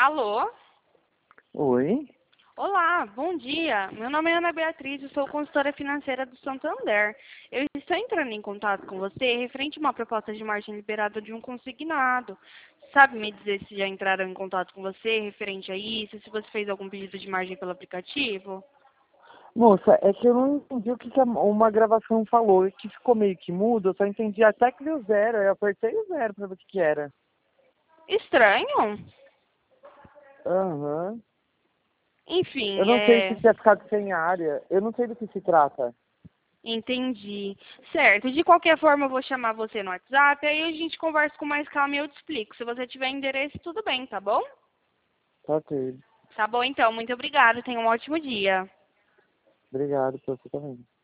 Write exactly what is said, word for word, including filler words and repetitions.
Alô? Oi? Olá, bom dia. Meu nome é Ana Beatriz, eu sou consultora financeira do Santander. Eu estou entrando em contato com você referente a uma proposta de margem liberada de um consignado. Sabe me dizer se já entraram em contato com você referente a isso, se você fez algum pedido de margem pelo aplicativo? Moça, é que eu não entendi o que, que a- uma gravação falou, e que ficou meio que mudo, eu só entendi até que deu zero, eu apertei o zero pra ver o que que era. Estranho? Aham. Eu Enfim, não sei se é... tinha ficado sem área, eu não sei do que se trata. Entendi. Certo. De qualquer forma, eu vou chamar você no WhatsApp, aí a gente conversa com mais calma e eu te explico. Se você tiver endereço, tudo bem, tá bom? Tá ok. Tá bom, então. Muito obrigada. Tenha um ótimo dia. Obrigado por você também.